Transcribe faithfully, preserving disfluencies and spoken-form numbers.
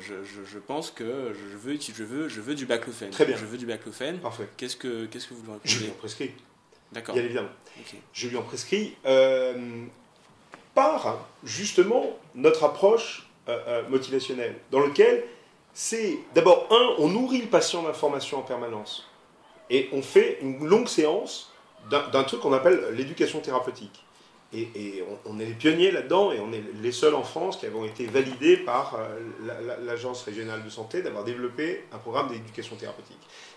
je, je, je pense que je veux, je veux, je veux du baclofen. Très bien. Je veux du baclofen. Parfait. Qu'est-ce que, qu'est-ce que vous lui répondez? Je lui en prescris. D'accord. Bien évidemment. Okay. Je lui en prescris euh, par, justement, notre approche euh, euh, motivationnelle, dans lequel c'est, d'abord, un, on nourrit le patient d'informations en permanence. Et on fait une longue séance d'un, d'un truc qu'on appelle l'éducation thérapeutique. Et, et on, on est les pionniers là-dedans, et on est les seuls en France qui avons été validés par euh, la, la, l'Agence régionale de santé d'avoir développé un programme d'éducation thérapeutique.